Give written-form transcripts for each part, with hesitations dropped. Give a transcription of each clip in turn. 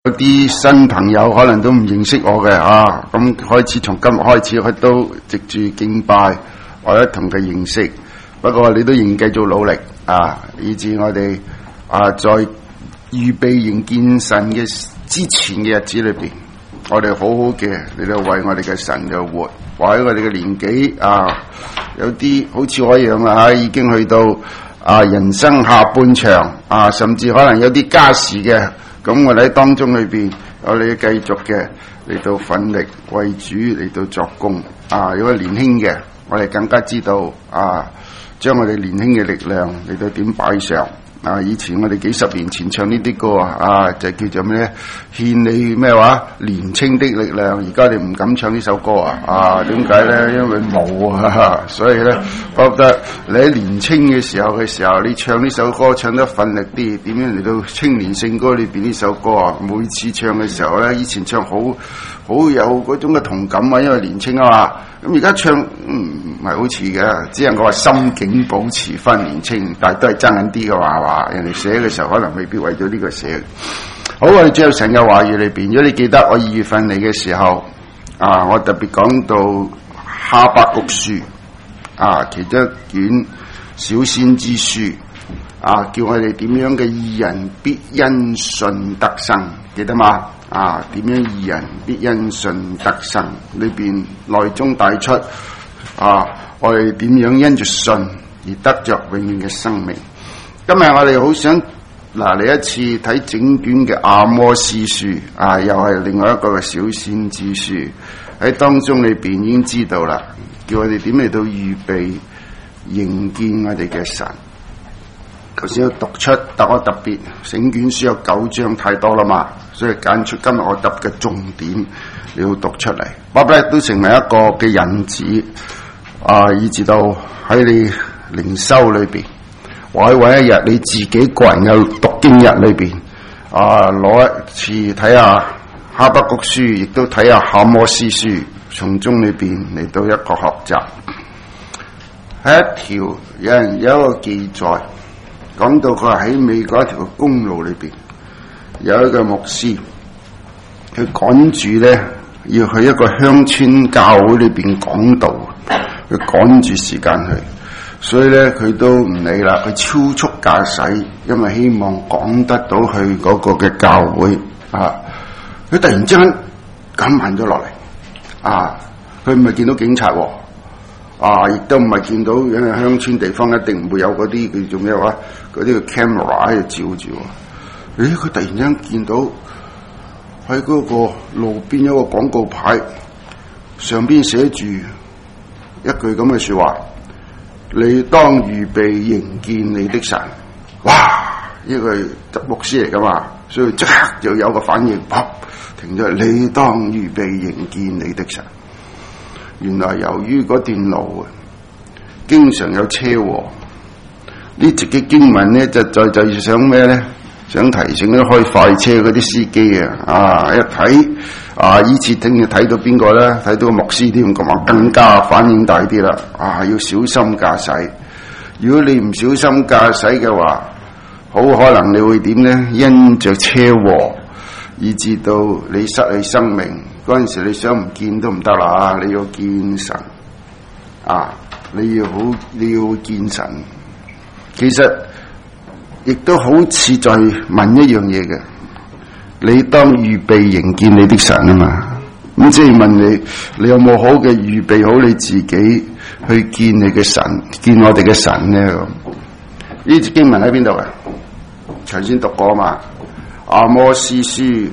有啲新朋友可能都唔認識我嘅咁開始從今日開始，佢都藉住敬拜，我一同佢認識。不過你都仍繼續努力以至我哋在預備迎見神嘅之前嘅日子裏邊，我哋好好嘅嚟到為我哋嘅神就活。或者我哋嘅年紀有啲好似我一樣已經去到人生下半場甚至可能有啲家事嘅。咁我哋喺當中裏邊，我哋繼續嘅嚟到奮力為主嚟到作工。如果年輕嘅，我哋更加知道將我哋年輕嘅力量嚟到點擺上。以前我哋幾十年前唱呢啲歌就叫做咩咧？獻你咩話？年青的力量。而家你唔敢唱呢首歌點解咧？因為冇所以咧，我覺得你喺年青嘅時候，你唱呢首歌唱得奮力啲，點樣嚟到青年聖歌裏邊呢首歌每次唱嘅時候咧，以前唱好有嗰種嘅同感因為年青嘛。咁而家唱唔係好似嘅，只能夠話心境保持翻年青，但係都係爭緊啲嘅話人哋寫嘅時候可能未必為咗呢個寫。好，我哋進入神嘅話語裏邊。如果你記得我2月份嚟嘅時候我特別講到哈巴谷書其中一卷小先知書叫我哋點樣嘅義人必因信得生，記得嘛？點樣義人必因信得生？裏邊內中帶出我哋點樣因着信而得着永遠嘅生命。今日我哋好想嚟一次睇整卷嘅阿摩司書又係另外一個嘅小先知書。喺當中裏邊已經知道啦，叫我哋點嚟到預備迎見我哋嘅神。頭先要讀出，但我特別整卷書有9章太多啦嘛，所以揀出今日我特別嘅重點你要讀出嚟。巴不都成為一個嘅引子以至到喺你靈修裏邊，或者揾一日你自己個人嘅讀經日裏邊攞一次睇下哈巴谷書，亦都睇下阿摩司書，從中裏邊嚟到一個學習。喺一條有一個記載講到佢喺美國一條公路裏邊有一個牧師，佢趕住咧要去一個鄉村教會裏邊講道，佢趕住時間去，所以咧佢都唔理啦，佢超速駕駛，因為希望趕得到去嗰個嘅教會佢突然之間減慢咗落嚟佢唔係見到警察亦都唔係見到，因為鄉村地方一定唔會有嗰啲叫做咩話，嗰啲嘅 camera 喺度照住佢突然之間見到喺嗰個路邊有個廣告牌，上邊寫住一句咁嘅說話：你當預備迎見你的神。哇！呢個係牧師嚟噶嘛，所以即刻就有個反應，停咗。你當預備迎見你的神。原來由於嗰段路經常有車禍，呢節嘅經文咧就想咩咧？想提醒啲開快車嗰啲司機一睇以前聽日睇到邊個咧？睇到個牧師添，咁啊更加反應大啲啦！要小心駕駛。如果你唔小心駕駛嘅話，好可能你會點咧？因着車禍以致到你失去生命。嗰陣時你想唔見都唔得啦，你要見神你要見神。其實亦都好似在問一樣嘢嘅，你當預備迎見你的神啊嘛。咁即係問你有冇好嘅預備好你自己去見你嘅神，見我哋嘅神咧？咁呢節經文喺邊度啊？頭先讀過嘛，阿摩司書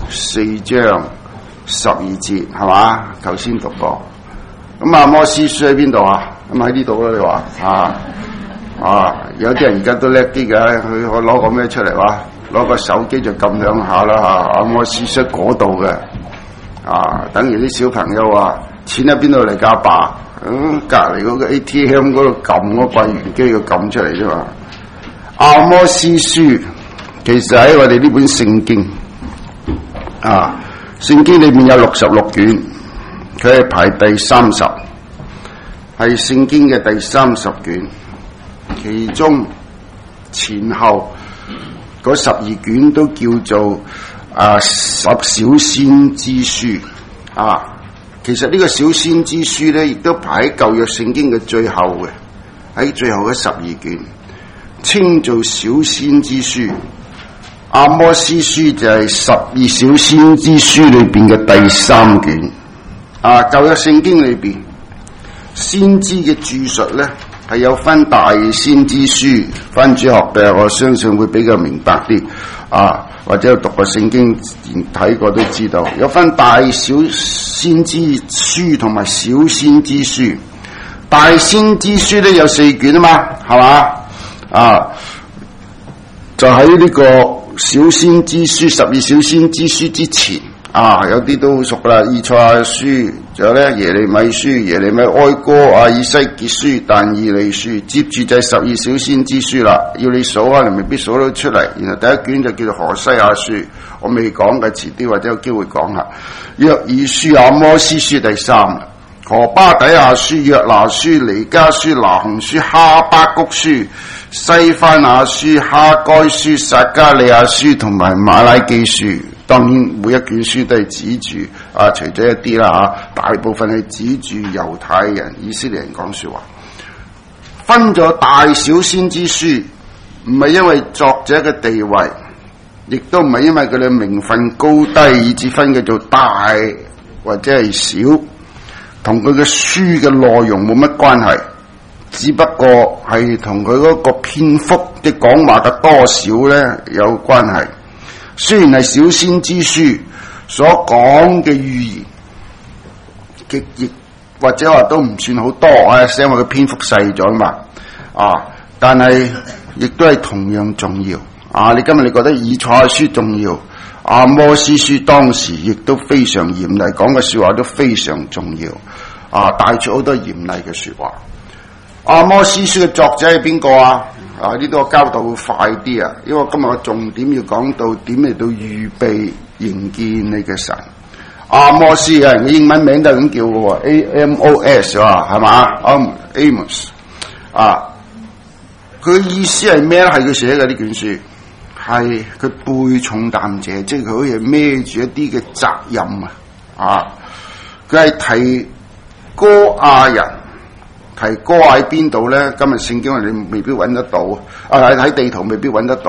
4章12節係嘛？頭先讀過。咁阿摩司書喺邊度啊？咁喺呢度啦，你話有啲人而家都叻啲嘅，佢攞個咩出嚟話？攞個手機就撳兩下啦阿摩司書嗰度嘅等於啲小朋友話錢喺邊度嚟㗎爸？隔離嗰個 ATM 嗰度撳個櫃員機要撳出嚟啫嘛。阿摩司書其實喺我哋呢本聖經聖經裏面有66卷，佢係排第30，係聖經嘅第30卷，其中前後嗰12卷都叫做小先知書啊。其實呢個小先知書咧，亦都排喺舊約聖經嘅最後嘅，喺最後嘅12卷，稱做小先知書。阿摩司書就係12小先知書裏邊嘅第3卷。舊約聖經裏邊先知嘅注述咧，係有分大先知書，翻主學嘅我相信會比較明白啲。或者有讀過聖經睇過都知道，有分大小先知書同埋小先知書。大先知書咧有4卷啊嘛，係嘛？就喺呢個小先知書12小先知書之前，有啲都好熟啦，以賽亞書，仲有咧耶利米書、耶利米哀歌、以西結書、但以理書，接住就係12小先知書啦。要你數啊，你未必數得出嚟。然後第一卷就叫做何西亞書，我未講嘅，遲啲或者有機會講下。約珥書、阿摩司書第3，何巴底亞書、約拿書、彌迦書、拿鴻書、哈巴谷書、西番雅書、哈該書、撒迦利亞書同埋馬拉基書。當然每一卷書都係指住除咗一啲啦大部分係指住猶太人、以色列人講說話。分咗大小先知書，唔係因為作者嘅地位，亦都唔係因為佢哋名分高低，以至分佢做大或者係小，同佢嘅書嘅內容冇乜關係，只不過係同佢嗰個篇幅嘅講話嘅多少咧有關係。雖然係小先知書所講嘅預言，亦或者話都唔算好多，因為佢篇幅細咗嘛，但係亦都係同樣重要。你今日你覺得以賽亞書重要，阿摩司書當時亦都非常嚴厲，講嘅說話都非常重要，帶出好多嚴厲嘅說話。阿摩司書嘅作者係邊個啊？呢度我交代會快啲因為我今日嘅重點要講到點嚟到預備迎見你嘅神。阿摩司嘅英文名都係咁叫嘅，Amos 係嘛？Amos 佢嘅意思係咩咧？係佢寫嘅呢卷書，係佢背重擔者，即係佢好似孭住一啲嘅責任佢係提哥亞人。提哥喺邊度咧？今日聖經你未必揾得到，喺地圖未必揾得到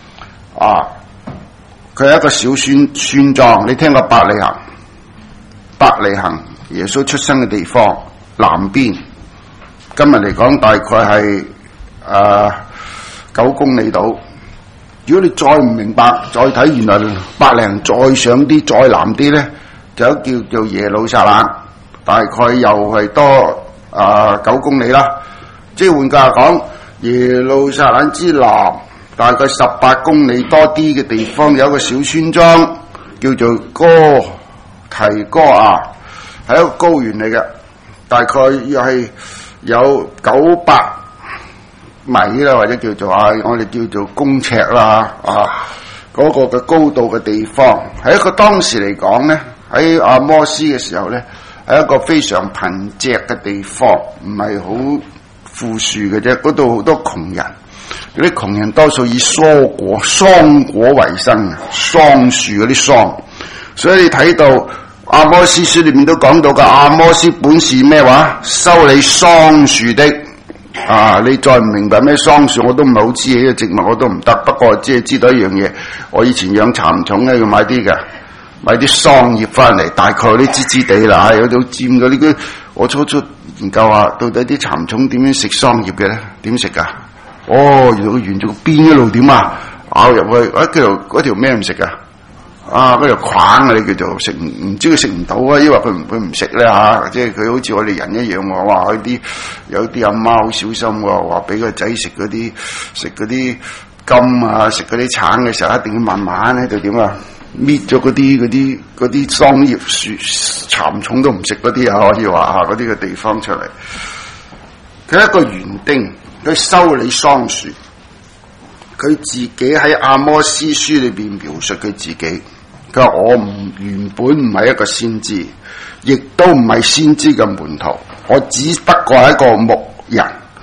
佢係一個小村莊，你聽過伯利恆？伯利恆耶穌出生嘅地方南邊，今日嚟講大概係9公里度。如果你再唔明白，再睇原來伯利恆再上啲、再南啲咧，就叫做耶路撒冷，大概又係多9公里啦，即係換句話講，耶路撒冷之南大概18公里多啲嘅地方有一個小村莊叫做提哥亞，係一個高原嚟嘅，大概又係有900米啦，或者叫做我哋叫做公尺啦，嗰個嘅高度嘅地方，係一個當時嚟講咧，喺阿摩司嘅時候咧，係一個非常貧瘠嘅地方，唔係好富庶嘅啫。嗰度好多窮人，嗰啲窮人多數以桑果為生，桑樹嗰啲桑。所以你睇到阿摩司書裏面都講到嘅，阿摩司本是咩話？修理桑樹的。你再唔明白咩桑樹，我都唔係好知呢個植物，我都唔得。不過只係知道一樣嘢，我以前養蠶蟲咧，要買啲桑葉翻嚟，大概啲枝枝地啦，有啲尖嘅呢個。我初研究下，到底啲蠶蟲點樣食桑葉嘅咧？點食噶？原來佢沿住個邊一路點咬入去，嗰條咩唔食噶？嗰條框你叫做食唔知佢食唔到因為佢唔食咧即係佢好似我哋人一樣喎。哇！有啲阿媽好小心喎，話俾個仔食嗰啲金食嗰啲橙嘅時候，一定要慢慢喺度點搣咗嗰啲桑葉樹，蠶蟲都唔食嗰啲可以話嗰啲嘅地方出嚟。佢係一個園丁，佢修理桑樹。佢自己喺阿摩司書裏邊描述佢自己，佢話我原本唔係一個先知，亦都唔係先知嘅門徒，我只不過係一個牧人。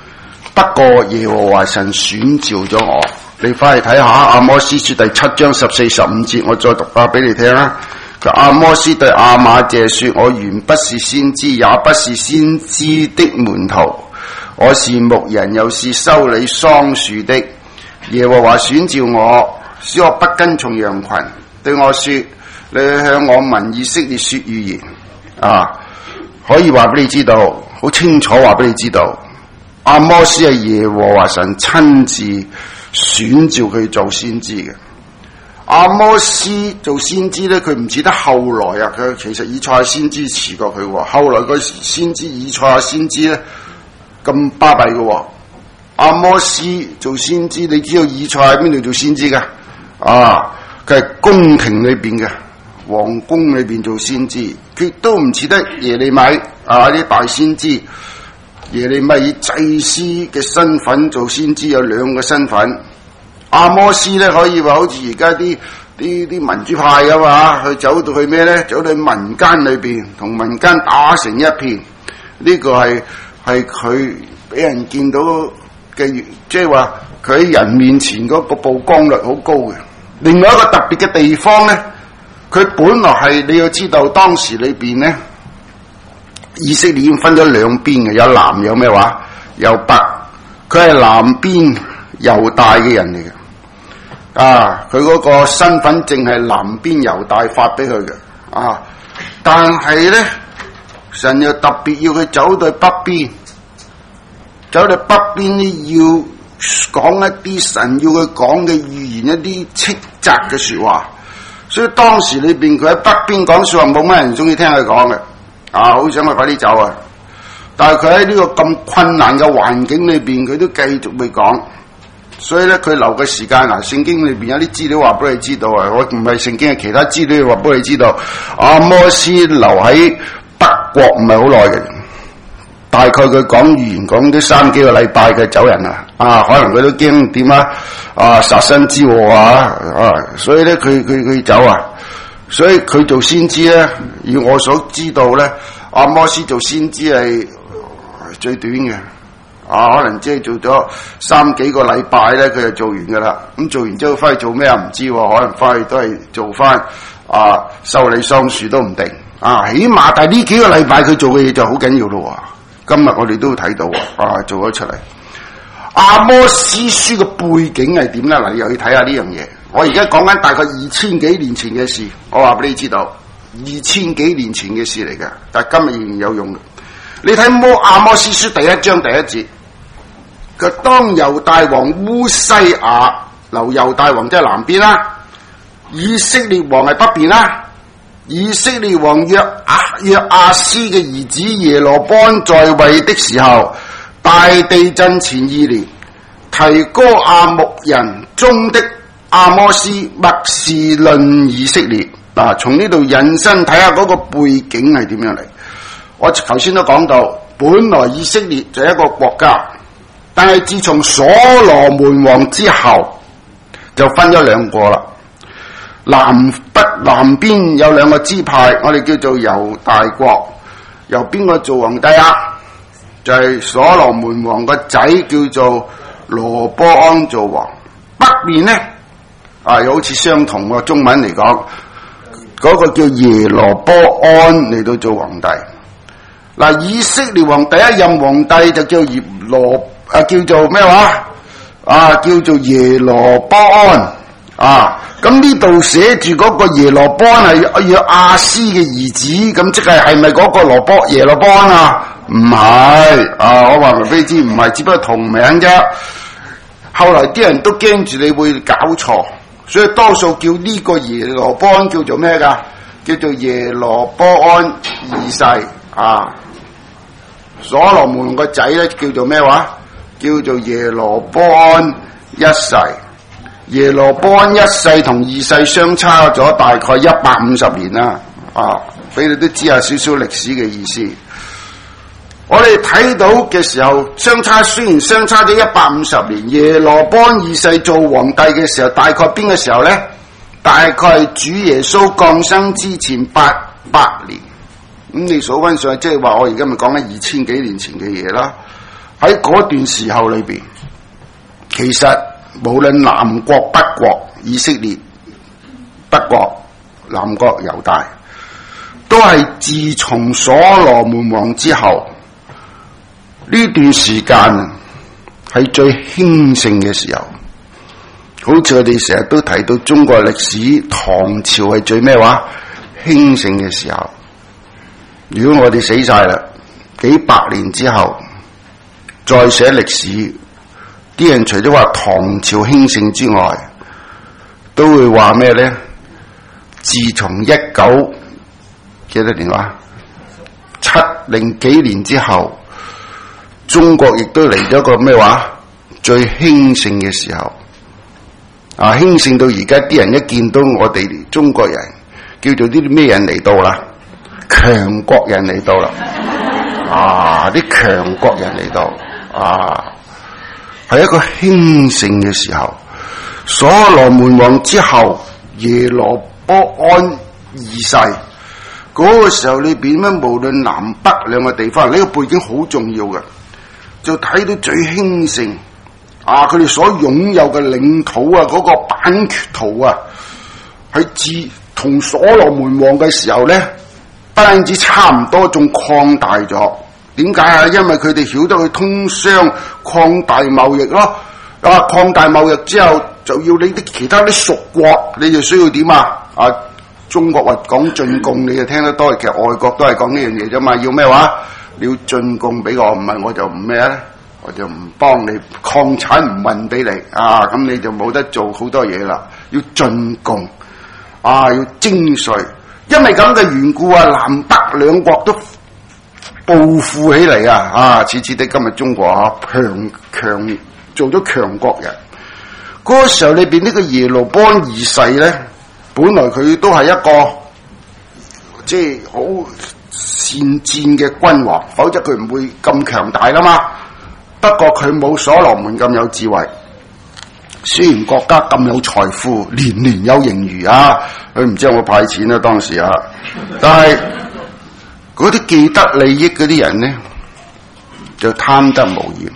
不過耶和華神選召咗我。你翻嚟睇下阿摩司書第7章14、15節，我再讀下俾你聽啦。阿摩司對亞瑪謝說：我原不是先知，也不是先知的門徒，我是牧人，又是修理桑樹的。耶和華選召我，使我不跟從羊群，對我說：你去向我民以色列說預言。可以話俾你知道，好清楚話俾你知道，阿摩司係耶和華神親自選召佢做先知嘅。阿摩司做先知咧，佢唔似得後來啊，佢其實以賽亞先知遲過佢喎。後來個先知以賽亞先知咧咁巴閉嘅，阿摩司做先知，你知道以賽亞喺邊度做先知噶？佢係宮廷裏邊嘅，皇宮裏邊做先知，佢都唔似得耶利米啲大先知。耶利米以祭司嘅身份做先知，有兩個身份。阿摩司咧可以話好似而家啲民主派咁嘛，佢走到去咩咧？走到去民間裏邊，同民間打成一片。呢個係佢俾人見到嘅，即係話佢喺人面前嗰個曝光率好高嘅。另外一個特別嘅地方咧，佢本來係你要知道當時裏邊咧，以色列已經分咗兩邊嘅，有南有咩話？有北。佢係南邊猶大嘅人嚟嘅。佢嗰個身份證係南邊猶大發俾佢嘅。但係咧，神又特別要佢走到北邊，走到北邊呢，要講一啲神要佢講嘅預言，一啲斥責嘅說話。所以當時裏邊佢喺北邊講說話，冇乜人中意聽佢講嘅。好想佢快啲走啊！但係佢喺呢個咁困難嘅環境裏邊，佢都繼續去講。所以咧，佢留嘅時間聖經裏邊有啲資料話俾你知道啊！我唔係聖經，係其他資料話俾你知道。阿摩司留喺北國唔係好耐嘅，大概佢講預言講咗3幾個禮拜嘅走人啦。可能佢都驚點殺身之禍所以咧佢走啊！所以佢做先知咧，以我所知道咧，阿摩司做先知係最短嘅。可能即係做咗3幾個禮拜咧，佢就做完噶啦。咁做完之後翻去做咩唔知，可能翻去都係做翻修理桑樹都唔定。起碼但係呢幾個禮拜佢做嘅嘢就好緊要咯。今日我哋都睇到做咗出嚟。阿摩司書嘅背景係點咧？嗱，你又要睇下呢樣嘢。我而家講緊大概2000幾年前嘅事，我話俾你知道，2000幾年前嘅事嚟嘅，但係今日仍然有用嘅。你睇阿摩司書第1章第1節。佢當猶大王烏西亞，猶大王即係南邊啦，以色列王係北邊啦。以色列王約阿斯嘅兒子耶羅波安在位的時候，大地震前2年，提哥亞牧人中的阿摩司默示論以色列。從呢度引申睇下嗰個背景係點樣嚟。我頭先都講到，本來以色列就係一個國家。但係自從所羅門王之後，就分咗2個啦。南邊有2個支派，我哋叫做猶大國，由邊個做皇帝啊？就係所羅門王個仔叫做羅波安做王。北面呢，又好似相同喎，中文嚟講，嗰個叫耶羅波安嚟到做皇帝。以色列王第1任皇帝就叫叫做咩話？叫做耶羅波安。咁呢度寫住嗰個耶羅波安係約阿斯嘅兒子，咁即係咪嗰個耶羅波安啊？唔係，我話俾你知唔係，只不過同名啫。後來啲人都驚住你會搞錯，所以多數叫呢個耶羅波安叫做咩噶？叫做耶羅波安2世。所羅門個仔咧叫做咩話？叫做耶羅波安1世。耶羅波安1世同2世相差咗大概150年啦。俾你都知下少少歷史嘅意思。我哋睇到嘅時候，雖然相差咗150年，耶羅波安2世做皇帝嘅時候，大概邊個時候呢？大概係主耶穌降生之前800年。咁你數翻上去，即係話我而家咪講緊2000幾年前嘅嘢啦。 喺嗰段時候裏邊，其實無論南國北國以色列、北國、南國猶大，都係自從所羅門王之後呢段時間係最興盛嘅時候。好似我哋成日都提到中國歷史，唐朝係最咩話興盛嘅時候。如果我哋死晒啦，幾百年之後再寫歷史，啲人除咗話唐朝興盛之外，都會話咩咧？自從19幾多年話700幾年之後，中國亦都嚟咗個咩話最興盛嘅時候。啊，興盛到而家啲人一見到我哋中國人，叫做啲咩人嚟到啦？強國人嚟到啦！啊，啲強國人嚟到啊，係一個興盛嘅時候。所羅門王之後，耶羅波安二世嗰個時候裏邊咧，無論南北兩個地方，呢個背景好重要嘅，就睇到最興盛。啊！佢哋所擁有嘅領土啊，嗰個版權圖啊，係自同所羅門王嘅時候咧，不單止差唔多，仲擴大咗。點解啊？因為佢哋曉得去通商，擴大貿易咯。啊，擴大貿易之後，就要你啲其他啲屬國，你就需要點啊？啊，中國話講進貢，你就聽得多。其實外國都係講呢樣嘢啫嘛。要咩話？你要進貢俾我，唔係我就唔咩咧。我就唔幫你，礦產唔運俾你啊，咁你就冇得做好多嘢啦。要進貢啊，要徵稅，因為咁嘅緣故啊，南北兩國都暴富起嚟啊！啊，似似的今日中國啊，強做咗強國人。嗰個時候裏邊呢個耶羅波安二世咧，本來佢都係一個即係好善戰嘅君王，否則佢唔會咁強大啦嘛。不過佢冇所羅門咁有智慧，雖然國家咁有財富，年年有盈餘啊，佢唔知有冇派錢啦當時啊，但係嗰啲既得利益嗰啲人呢，就貪得無厭，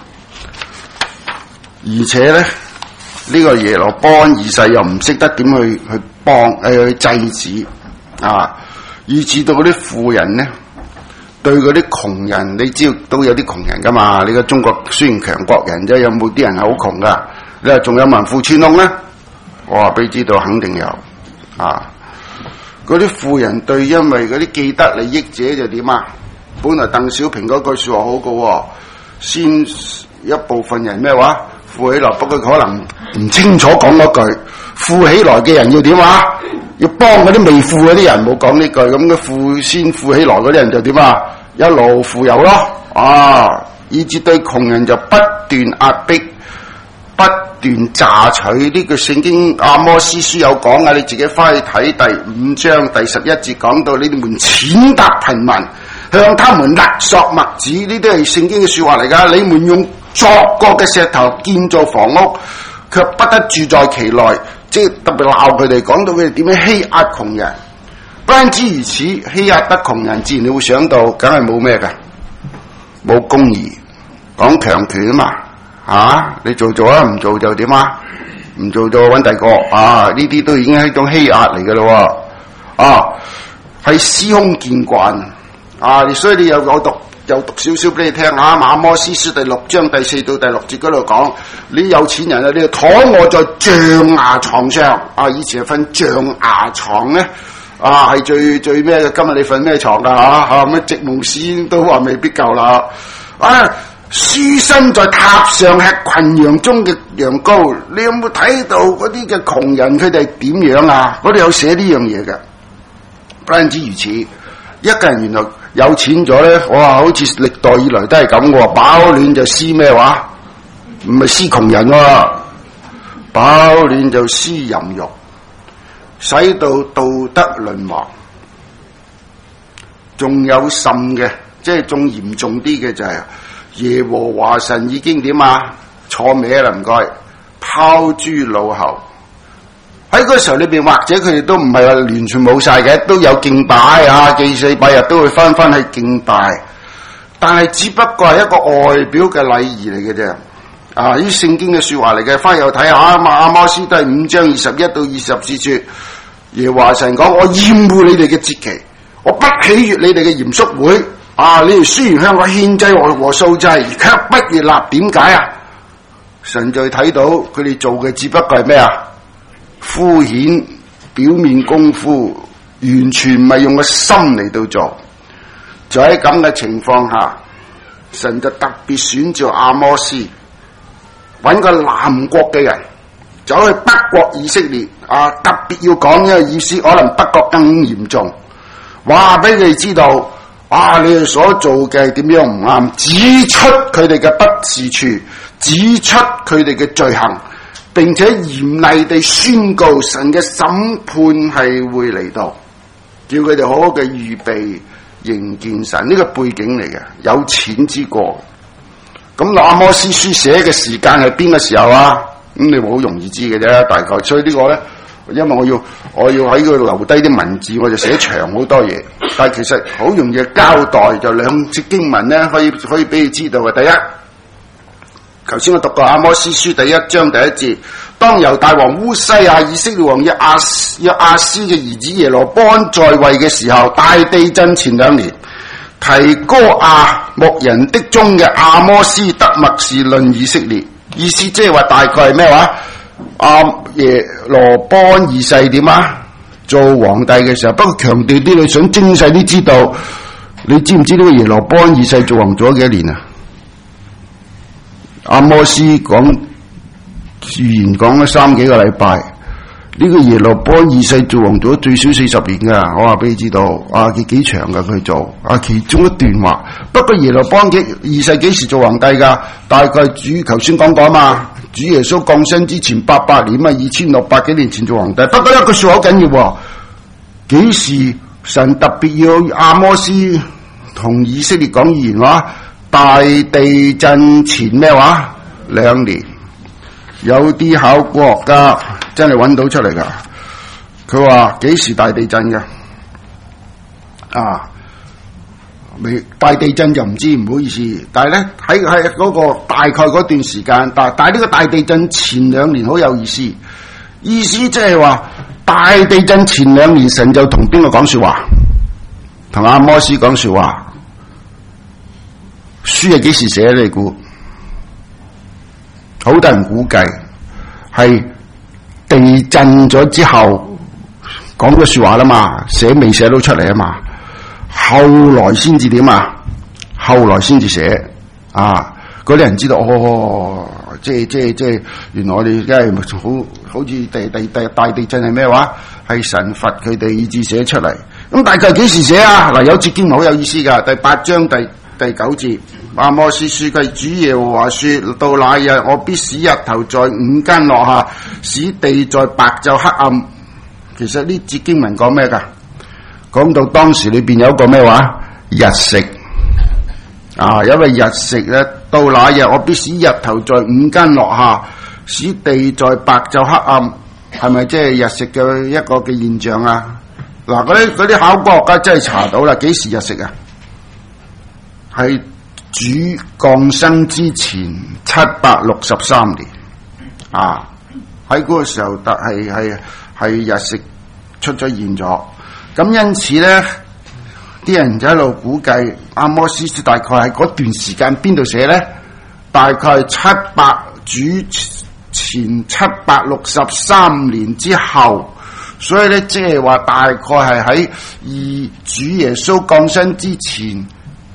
而且咧呢個耶羅波安二世又唔識得點去幫去制止啊，以至到嗰啲富人呢，對嗰啲窮人，你知道都有啲窮人噶嘛？你個中國雖然強國人啫，有冇啲人係好窮噶？你話仲有民富穿窿咧？我話俾你知道，肯定有啊！嗰啲富人對，因為嗰啲既得利益者就點啊？本來鄧小平嗰句說話好嘅，先一部分人咩話富起來，不過可能唔清楚講嗰句，富起來嘅人要點啊？要幫嗰啲未富嗰啲人，冇講呢句，咁嘅富起來嗰啲人就點啊？一路富有咯，啊，以至對窮人就不斷壓迫，不斷榨取。呢句聖經阿摩司書有講啊，你自己翻去睇第5章第11節講到，你哋們踐踏貧民，向他們勒索麥子，呢啲係聖經嘅說話嚟噶。你們用鑿過嘅石頭建造房屋，卻不得住在其內。即係特別鬧佢哋，講到佢哋點樣欺壓窮人。不單止如此，欺壓得窮人，自然你會想到，梗係冇咩㗎，冇公義，講強權啊嘛，啊，你做啊，唔做就點啊？唔做就揾第個啊！呢啲都已經係一種欺壓嚟㗎咯，啊，係司空見慣啊！所以你又讀少少俾你聽下，馬摩司書第6章第4到第6節嗰度講，你有錢人啊，你就躺臥在象牙床上啊！以前係瞓象牙床咧，啊係最咩嘅？今日你瞓咩床㗎嚇？咩席夢思都話未必夠啦！啊，書生在塔上吃群羊中嘅羊羔，你有冇睇到嗰啲嘅窮人佢哋點樣啊？嗰度有寫呢樣嘢嘅，不單止如此，一個人原來有錢咗咧，我話好似歷代以來都係咁嘅，飽暖就施咩話？唔係施窮人喎，飽暖就施淫欲，使到道德淪亡。仲有甚嘅，即係仲嚴重啲嘅就係耶和華神已經點啊？錯歪啦，唔該，拋諸腦後。喺嗰個時候裏邊，或者佢哋都唔係話完全冇晒嘅，都有敬拜啊，祭祀拜日都會翻去敬拜， 但係只不過係一個外表嘅禮儀嚟嘅啫。啊！呢聖經嘅說話嚟嘅，翻又睇下阿摩司第5章21到24節，耶和華神講：我厭惡你哋嘅節期，我不喜悅你哋嘅嚴肅會。你哋雖然向我獻祭和素祭，卻不悅納，點解啊？神就睇到佢哋做嘅只不過係咩啊？敷衍表面功夫，完全唔係用個心嚟到做。就喺咁嘅情況下，神就特別選召阿摩司，揾個南國嘅人走去北國以色列，特別要講呢個意思，可能北國更嚴重，話俾佢哋知道，你哋所做嘅點樣唔啱，指出佢哋嘅不是處，指出佢哋嘅罪行，並且嚴厲地宣告神嘅審判係會嚟到，叫佢哋好好嘅預備迎見神。呢個背景嚟嘅，有錢之過。咁阿摩司書寫嘅時間係邊個時候啊？咁你好容易知嘅啫，大概。所以呢個咧，因為我要喺度留低啲文字，我就寫長好多嘢。但係其實好容易交代，就兩節經文咧，可以俾你知道嘅。第一，頭先我讀過阿摩司書第1章第1節，當猶大王烏西亞、以色列王約阿斯嘅兒子耶羅波安在位嘅時候，大地震前2年。提哥亞牧人的中嘅阿摩司得默示論以色列，意思即係話大概係咩話？耶羅波安2世點啊？做皇帝嘅時候，不過強調啲，你想精細啲知道，你知唔知呢個耶羅波安2世做王咗幾多年啊？阿摩司講預言講咗3幾個禮拜。呢個耶羅波安2世做王咗最少40年噶，我話俾你知道，佢幾長噶佢做，其中一段話。不過耶羅波安2世幾時做皇帝噶？大概主頭先講過嘛，主耶穌降生之前800年2600幾年前做皇帝。不過一句說話好緊要，幾時神特別要阿摩司同以色列講預言話？大地震前咩話？2年。有啲考古學家真係揾到出嚟噶，佢話幾時大地震嘅？未大地震就唔知，唔好意思。但係咧喺嗰個大概嗰段時間，但係呢個大地震前2年好有意思，意思即係話大地震前2年神就同邊個講說話？同阿摩司講說話。書係幾時寫你估？好多人估計係地震咗之後講咗說話啦嘛，未寫到出嚟啊嘛，後來先至點啊？後來先至寫嗰啲人知道即係原來我哋梗係好似大地震係咩話？係神罰佢哋以致寫出嚟。咁大概幾時寫啊？嗱，有節經文好有意思噶，第8章第9節。阿摩司書嘅主耶和華說：到那日，我必使日頭在午間落下，使地在白晝黑暗。其實呢節經文講咩噶？講到當時裏邊有一個咩話？日食因為日食咧，到那日我必使日頭在午間落下，使地在白晝黑暗。係咪即係日食嘅一個嘅現象啊？嗱，嗰啲考古學家真係查到啦，幾時日食啊？係主降生之前763年喺嗰個時候係日食出咗現咗。咁因此咧，啲人就喺度估計阿摩司書大概係嗰段時間邊度寫咧？大概係主前763年之後，所以咧即係話大概係喺主耶穌降生之前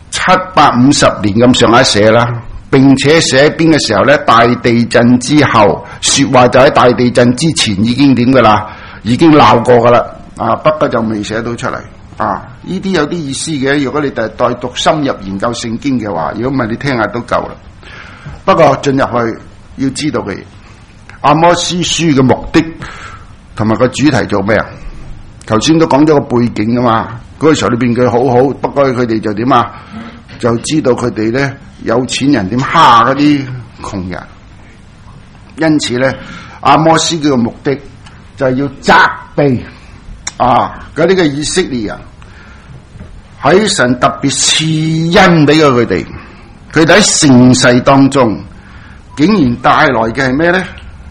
750年咁上下寫啦，並且寫邊嘅時候咧？大地震之後，說話就喺大地震之前已經點噶啦，已經鬧過噶啦，不過就未寫到出嚟。呢啲有啲意思嘅，如果你再讀深入研究聖經嘅話，如果唔係你聽下都夠啦。不過進入去要知道嘅嘢，阿摩司書嘅目的同埋個主題做咩啊？頭先都講咗個背景噶嘛，嗰個時候裏邊佢好好，不過佢哋就點啊？就知道佢哋咧有錢人點蝦嗰啲窮人，因此咧阿摩司嘅目的就係要責備嗰啲嘅以色列人喺神特別賜恩俾佢哋，佢哋喺盛世當中，竟然帶來嘅係咩咧？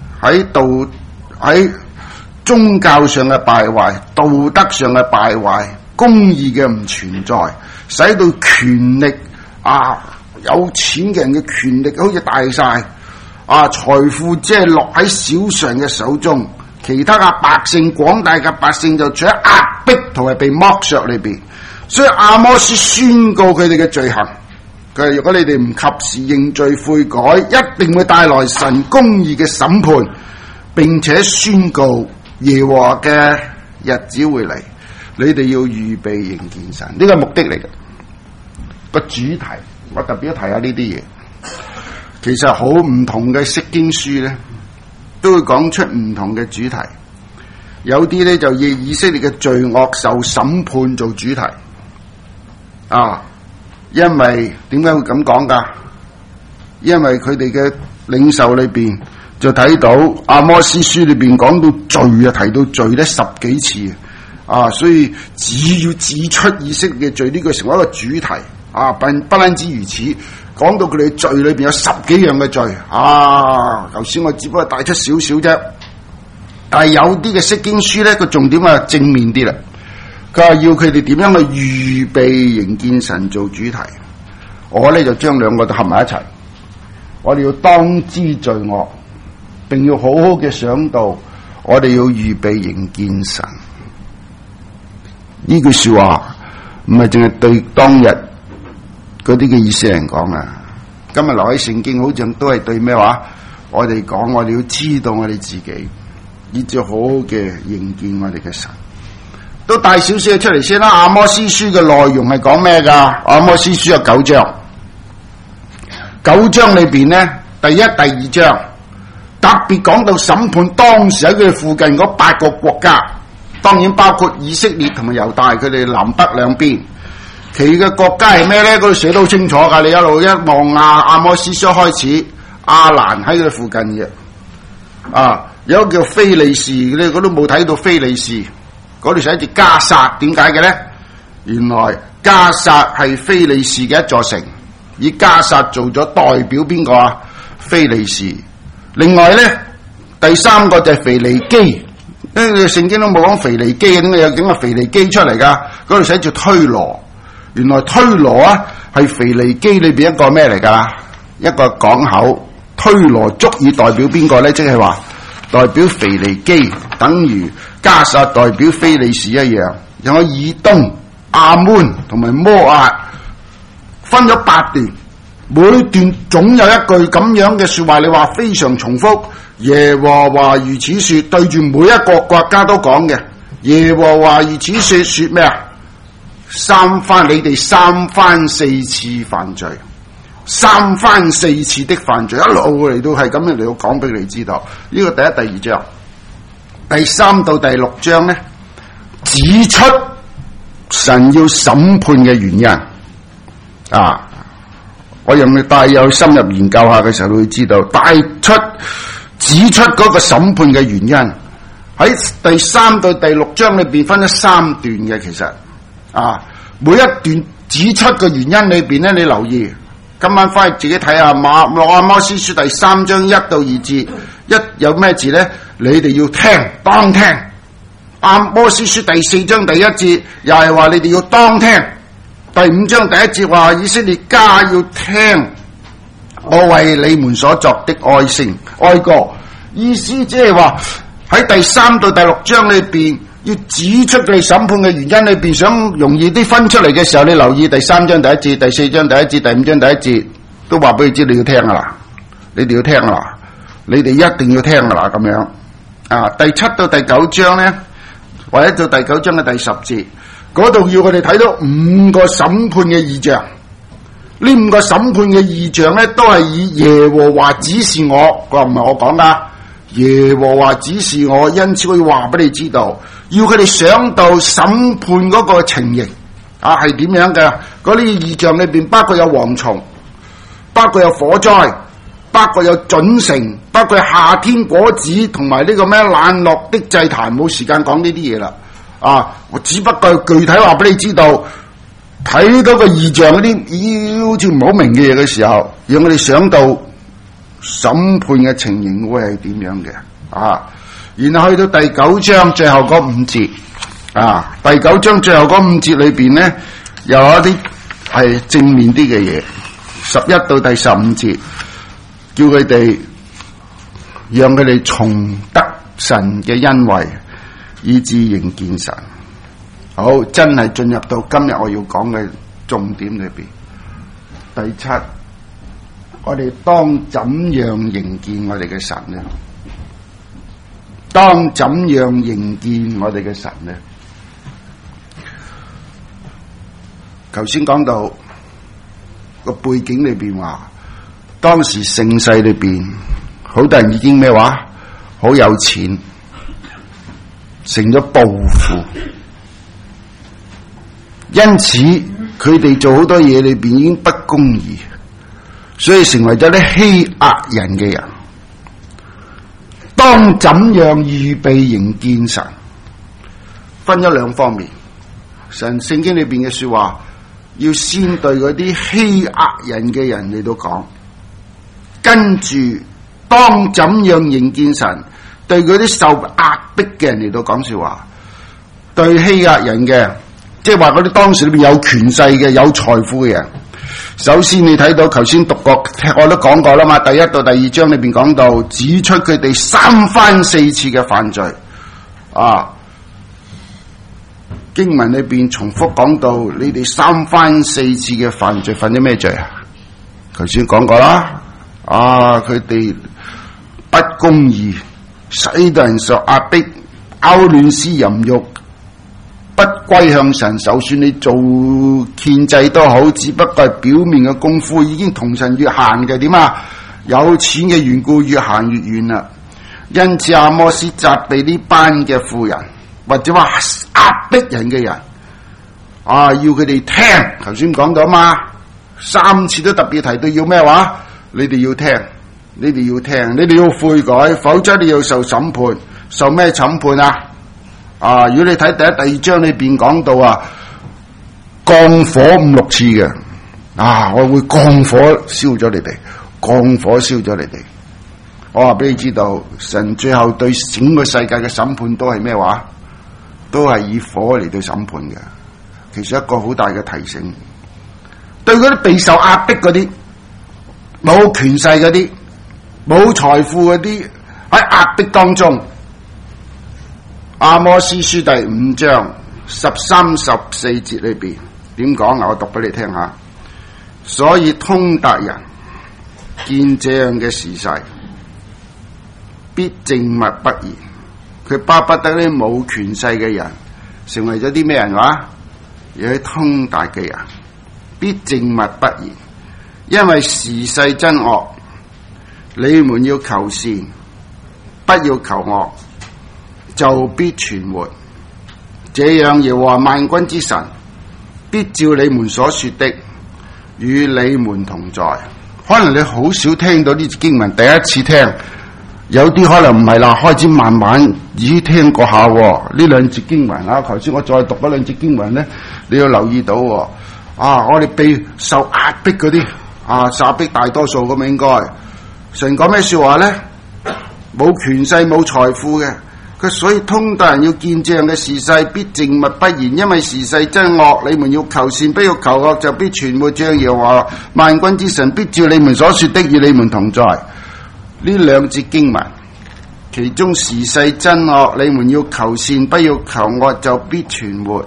喺宗教上嘅敗壞，道德上嘅敗壞，公義嘅唔存在，使到權力有錢嘅人嘅權力好似大晒，財富即係落喺小常嘅手中，其他嘅百姓，廣大嘅百姓就處喺壓迫同埋被剝削裏邊。所以阿摩司宣告佢哋嘅罪行，佢話如果你哋唔及時認罪悔改，一定會帶來神公義嘅審判，並且宣告耶和華嘅日子會嚟，你哋要預備迎見神。呢個係目的嚟嘅，個主題我特別提下呢啲嘢。其實好唔同嘅釋經書咧，都會講出唔同嘅主題。有啲咧就以以色列嘅罪惡受審判做主題。因為點解會咁講㗎？因為佢哋嘅領袖裏邊就睇到阿摩司書裏邊講到罪提到罪咧10幾次所以只要指出以色列嘅罪呢個成為一個主題不單止如此，講到佢哋罪裏邊有10幾樣嘅罪頭先我只不過帶出少少啫，但係有啲嘅釋經書咧個重點正面啲啦。佢話要佢哋點樣去預備迎見神做主題，我咧就將兩個都合埋一齊。我哋要當知罪惡，並要好好嘅想到我哋要預備迎見神。呢句說話唔係淨係對當日嗰啲嘅以色列人講今日留喺聖經好似都係對咩話？我哋講，我哋要知道我哋自己，以至好好嘅迎見我哋嘅神。都帶少少出嚟先啦。阿摩司書嘅內容係講咩噶？阿摩司書有9章，9章裏邊呢，第一、第二章特別講到審判當時喺佢哋附近嗰8個國家，當然包括以色列同埋猶大，佢哋南北兩邊。其餘嘅國家係咩呢？嗰度寫得好清楚噶。你一路一望阿摩司書開始，亞蘭喺佢附近嘅，有一個叫非利士，你嗰都冇睇到非利士。嗰度寫住加撒，點解嘅咧？原來加撒係非利士嘅一座城，以加撒做咗代表邊個非利士。另外咧，第三個就係腓尼基，因為聖經都冇講腓尼基嘅，點解有整個腓尼基出嚟噶？嗰度寫住推羅，原來推羅係腓尼基裏邊一個咩嚟噶？一個港口。推羅足以代表邊個咧？即係話代表腓尼基，等於加撒代表非利士一樣。有以東、亞捫同埋摩押，分咗8段，每段總有一句咁樣嘅說話，你話非常重複。耶和華如此說，對住每一個國家都講嘅。耶和華如此說，說咩你哋3番4次犯罪，3番4次的犯罪，一路嚟到係咁樣嚟到講俾你知道。呢個第一、第二章。第3到第6章呢，指出神要審判嘅原因我讓你帶有深入研究下嘅時候，你會知道指出嗰個審判嘅原因。喺第3到第6章裏邊分咗3段嘅，其實每一段指出嘅原因裏邊呢，你留意，今晚翻去自己睇下阿摩司書第3章1到2節，有咩字呢？你哋要聽，當聽。阿摩司書第4章第1節又係話你哋要當聽。第5章第1節話以色列家要聽我為你們所作的哀歌。意思即係話喺第3到第6章裏邊要指出佢審判嘅原因裏邊，想容易啲分出嚟嘅時候，你留意第3章第1節、第4章第1節、第5章第1節都話俾你知你要聽啦，你哋要聽啦，你哋一定要聽啦咁樣。第7到第9章呢，或者到第9章嘅第10節，嗰度要我哋睇到5個審判嘅異象。呢5個審判嘅異象呢，都係以耶和華指示我，佢話唔係我講噶，耶和華指示我，因此我要話俾你知道，要佢哋想到審判嗰個情形係點樣嘅。嗰啲異象裏邊包括有蝗蟲，包括有火災，包括有準繩，包括夏天果子，同埋呢個咩冷落的祭壇。冇時間講呢啲嘢啦。我只不過具體話俾你知道， 睇到個異象嗰啲好似唔好明嘅嘢嘅時候，讓我哋想到審判嘅情形會係點樣嘅啊？然後去到第9章最後嗰5節啊，第9章最後嗰5節裏邊咧，又有一啲係正面啲嘅嘢，11到第15節，叫佢哋讓佢哋重得神嘅恩惠，以致迎見神。好，真係進入到今日我要講嘅重點裏邊。第7，我哋當怎樣迎見我哋嘅神呢？當怎樣迎見我哋嘅神呢？頭先講到個背景裏邊話，當時盛世裏邊，好多人已經咩話，好有錢，成咗暴富。因此佢哋做好多嘢裏邊已經不公義，所以成為咗啲欺壓人嘅人。當怎樣預備迎見神，分咗兩方面。神聖經裏邊嘅說話，要先對嗰啲欺壓人嘅人嚟到講，跟住當怎樣迎見神，對嗰啲受壓迫嘅人嚟到講說話，對欺壓人嘅。即係話嗰啲當時裏邊有權勢嘅、有財富嘅人，首先你睇到頭先讀過，我都講過啦嘛。第1到第2章裏邊講到，指出佢哋3番4次嘅犯罪。啊，經文裏邊重複講到，你哋3番4次嘅犯罪，犯咗咩罪啊？頭先講過啦。啊，佢哋不公義，使到人受壓迫，勾亂私淫欲。不歸向神，就算你做獻祭都好，只不過係表面嘅功夫，已經同神越行嘅點啊？有錢嘅緣故越行越遠啦。因此阿摩司責備呢班嘅富人，或者話壓迫人嘅人，啊，要佢哋聽。頭先講到嘛，3次都特別提到要咩話？你哋要聽，你哋要聽，你哋要悔改，否則你要受審判。受咩審判啊？啊！如果你睇第1、第2章裏邊講到啊，降火5、6次嘅，啊，我會降火燒咗你哋，降火燒咗你哋。我話俾你知道，神最後對整個世界嘅審判都係咩話？都係以火嚟到審判嘅。其實一個好大嘅提醒，對嗰啲備受壓迫嗰啲、冇權勢嗰啲、冇財富嗰啲，喺壓迫當中。阿摩司書第5章13、14節裏邊點講啊？我讀俾你聽下。所以通達人見這樣嘅時勢，必靜默不言。佢巴不得呢冇權勢嘅人成為咗啲咩人話？而係通達嘅人，必靜默不言，因為時勢真惡。你們要求善，不要求惡，就必存活。這樣耶和華萬軍之神必照你們所說的與你們同在。可能你好少聽到呢節經文，第一次聽，有啲可能唔係啦，開始慢慢已經聽過下呢兩節經文啊。頭先我再讀嗰兩節經文咧，你要留意到啊，我哋被受壓迫嗰啲啊，受壓迫大多數咁應該。神講咩說話咧？冇權勢冇財富嘅。佢所以通達人要見這樣嘅時勢，必靜默不言，因為時勢真惡。你們要求善，不要求惡，就必存活。這樣耶和華萬軍之神必照你們所說的與你們同在。呢兩節經文，其中時勢真惡，你們要求善，不要求惡，就必存活。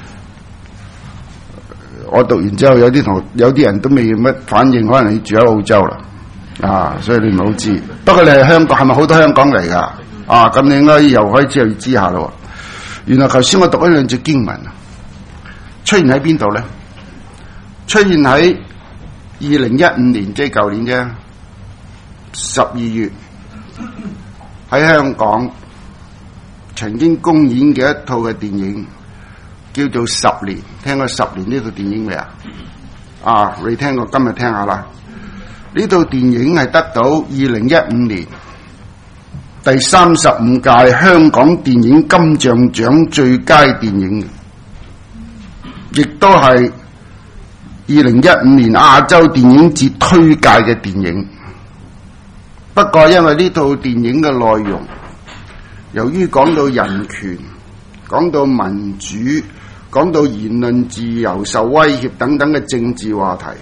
我讀完之後，有啲人都未乜反應，可能你住喺澳洲啦，啊，所以你唔好知。不過你係香港，係咪好多香港嚟噶？啊，咁你應該又開始又要知下咯。原來頭先我讀咗兩節經文，出現喺邊度咧？出現喺2015年，即係舊年啫，12月喺香港曾經公演嘅一套嘅電影，叫做《10年》。聽過《10年》呢套電影未啊？啊，你聽過？今日聽下啦。呢套電影係得到2015年第35屆香港電影金像獎最佳電影，亦都係 2015年亞洲電影節推介嘅電影。不過因為呢套電影嘅內容，由於講到人權、講到民主、講到言論自由受威脅等等嘅政治話題，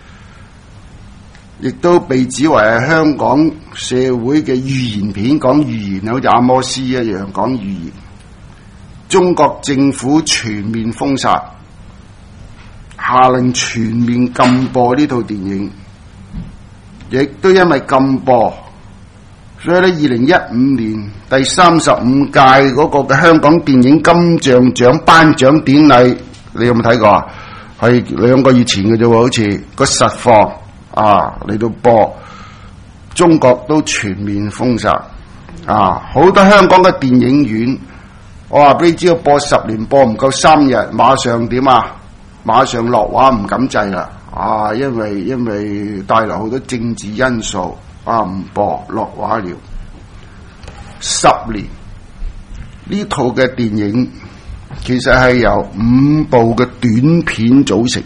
亦都被指為係香港社會嘅預言片，講預言，好似阿摩斯一樣講預言。中國政府全面封殺，下令全面禁播呢套電影，亦都因為禁播，所以咧2015年第35屆嗰個嘅香港電影金像獎頒獎典禮，你有冇睇過啊？係2個月前嘅啫，好似個實況嚟到播，中國都全面封殺好多香港嘅電影院，我話俾你知道，播10年播唔夠3日，馬上點啊？馬上落畫唔敢制啦！因為帶來好多政治因素，唔播落畫了。10年呢套嘅電影其實係由5部嘅短片組成，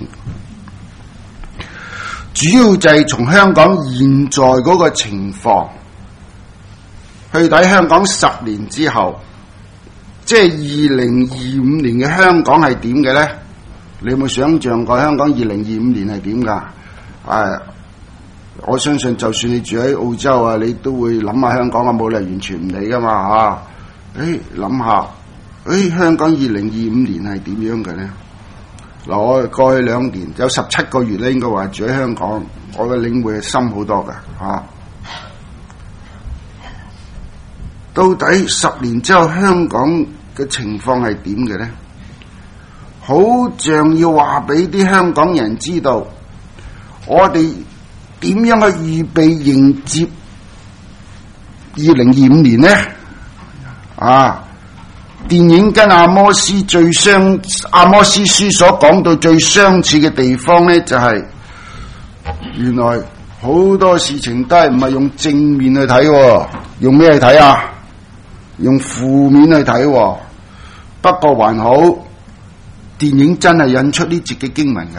主要就係從香港現在嗰個情況去睇香港10年之後，即係2025年嘅香港係點嘅呢？你有冇想象過香港2025年係點㗎？我相信就算你住喺澳洲啊，你都會諗下香港冇理由完全唔理㗎嘛諗下，香港2025年係點樣嘅呢？嗱，我過去2年有17個月咧，應該話住喺香港，我嘅領會係深好多㗎到底10年之後香港嘅情況係點嘅呢？好像要話俾啲香港人知道，我哋點樣去預備迎接2025年呢？電影跟阿摩斯書所講到最相似嘅地方呢，就係原來好多事情都係唔係用正面去睇，用咩去睇啊？用負面去睇。不過還好，電影真係引出呢節嘅經文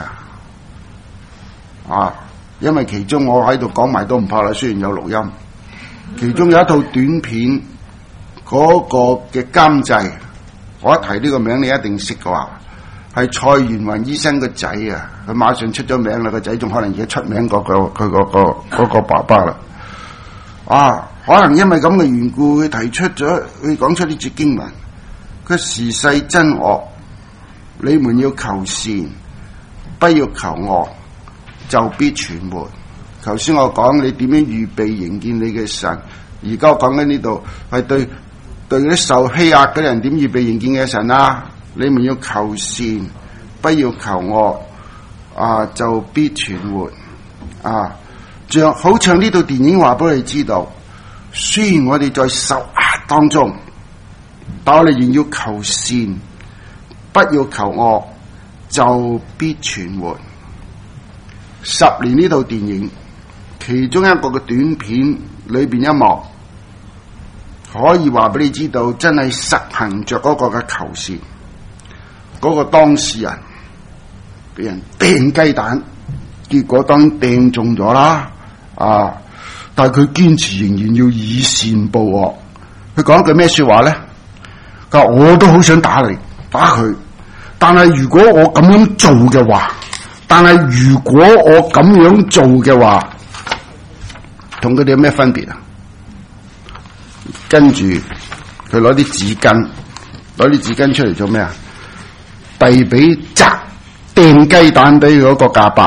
㗎，因為其中我喺度講埋都唔怕啦，雖然有錄音。其中有一套短片，嗰個嘅監製，我一提呢個名你一定識嘅話，係蔡元雲醫生個仔啊，佢馬上出咗名啦，個仔仲可能而家出名過佢嗰個爸爸啦。可能因為咁嘅緣故，佢提出咗，佢講出呢節經文，佢時勢真惡，你們要求善，不要求惡，就必存活。頭先我講你點樣預備迎見你嘅神，而家我講緊呢度係對嗰啲受欺壓嘅人點預備迎見嘅神啊？你們要求善，不要求惡，就必存活。好像呢套電影話俾你知道，雖然我哋在受壓當中，但我哋仍要求善，不要求惡，就必存活。10年呢套電影，其中一個嘅短片裏邊一幕，可以話俾你知道，真係實行着嗰個嘅求善。嗰個當事人俾人掟雞蛋，結果當然掟中咗啦。但係佢堅持仍然要以善報惡。佢講句咩說話咧？佢話我都好想打佢，但係如果我咁樣做嘅話，同佢哋有咩分別啊？跟住佢攞啲紙巾出嚟做咩啊？遞俾掟雞蛋俾嗰個家伯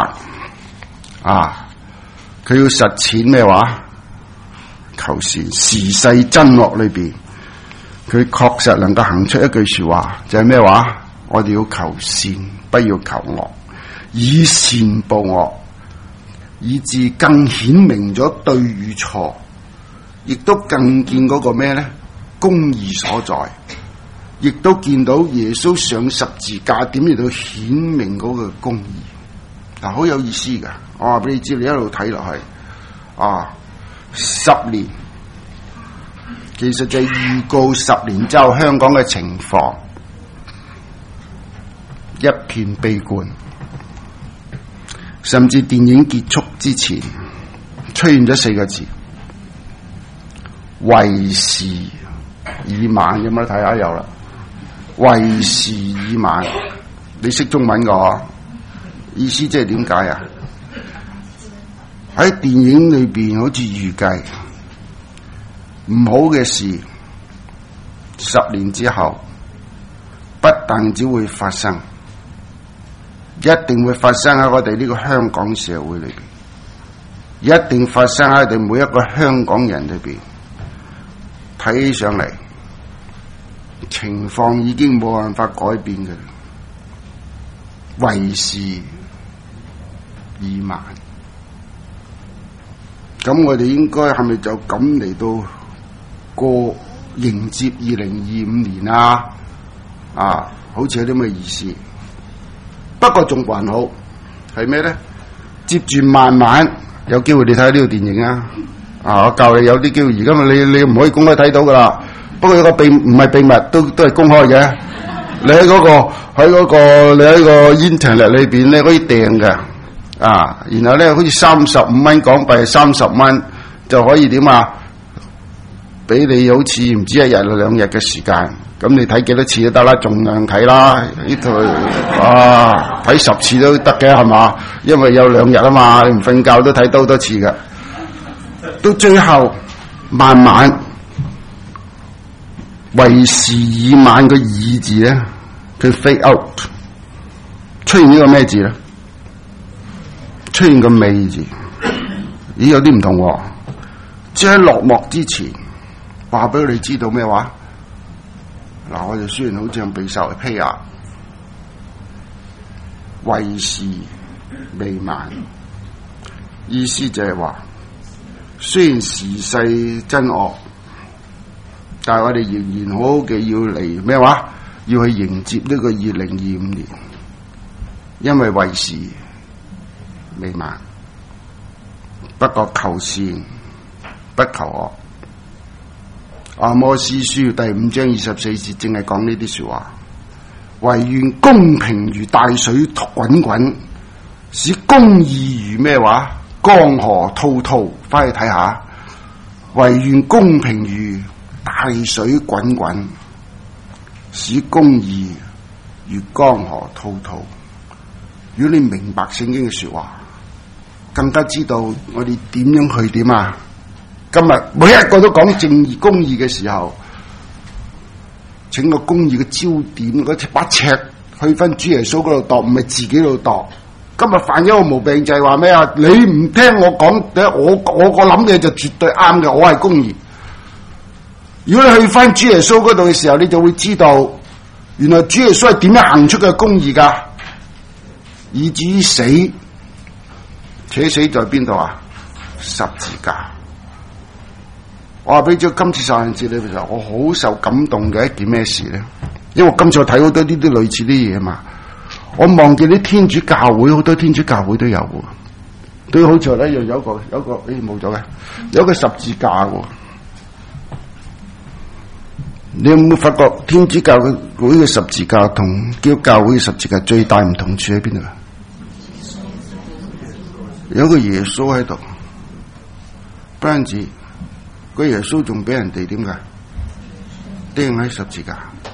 佢要實踐咩話？求善。時勢真惡裏邊，佢確實能夠行出一句說話，就係咩話？我哋要求善，不要求惡，以善報惡，以致更顯明咗對與錯，亦都更見嗰個咩呢？公義所在，亦都見到耶穌上十字架點嚟到顯明嗰個公義。好有意思噶，我話俾你知，你一路睇落去10年，其實就係預告10年之後香港嘅情況，一片悲觀。 甚至電影結束之前出現咗4個字：為時已晚。有冇睇下？有啦，為時已晚。你識中文㗎？意思即係點解啊？喺電影裏邊好似預計唔好嘅事，10年之後不但只會發生，一定會發生喺我哋呢個香港社會裏邊，一定發生喺我哋每一個香港人裏邊。睇起上嚟，情況已經冇辦法改變嘅，為時已晚。咁我哋應該係咪就咁嚟到過迎接2025年啊？好似有啲咁嘅意思。不過仲還好，係咩咧？接住慢慢有機會你睇下呢套電影啊！我教你有啲機會，而家你唔可以公開睇到噶啦。不過有個唔係秘密，都係公開嘅。你喺嗰個 internet 裏邊咧可以訂嘅。然後咧好似35蚊港幣，30蚊就可以點啊？俾你好似唔知1日2日嘅時間，咁你睇幾多次都得啦，盡量睇啦。呢套睇10次都得嘅係嘛？因為有2日啊嘛，你唔瞓覺都睇多多次嘅。到最後慢慢為時已晚個已字咧，佢 fade out， 出現呢個咩字咧？出現個未字，咦有啲唔同喎。即係落幕之前話俾你知道咩話？嗱，我哋雖然好似備受批壓，為時未晚，意思就係話，雖然時勢真惡，但係我哋仍然好好嘅要嚟咩話？要去迎接呢個2025年，因為為時未晚。不過求善不求惡。阿摩司書第5章24節正係講呢啲說話。唯願公平如大水滾滾，使公義如咩話？江河滔滔。翻去睇下，唯願公平如大水滾滾，使公義如江河滔滔。如果你明白聖經嘅說話，更加知道我哋點樣去點啊！今日每一個都講正義公義嘅時候，整個公義嘅焦點嗰把尺去返主耶穌嗰度度，唔係自己度度。今日犯咗個毛病就係話咩啊？你唔聽我講，我個諗嘅就絕對啱嘅，我係公義。如果你去返主耶穌嗰度嘅時候，你就會知道，原來主耶穌係點樣行出嘅公義噶，以至於死，且死在邊度啊？十字架。我話俾你知，今次受難節裏邊就我好受感動嘅一件咩事咧？因為我今次我睇好多呢啲類似啲嘢嘛，我望見啲天主教會，好多天主教會都有喎，都好似咧又有個冇咗嘅，有個十字架喎。你有冇發覺天主教會嘅十字架同基督教會嘅十字架最大唔同處喺邊度啊？有個耶穌喺度，不單止。個耶穌仲俾人哋點解釘喺十字架？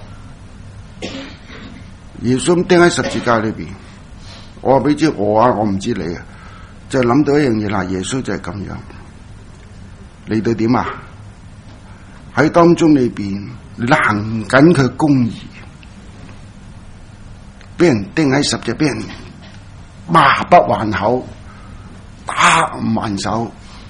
耶穌釘喺十字架裏邊，我話俾你知我唔知你啊，就諗到一樣嘢啦。耶穌就係咁樣嚟到點啊？喺當中裏邊行緊佢公義，俾人釘喺十字架，俾人罵不還口，打唔還手。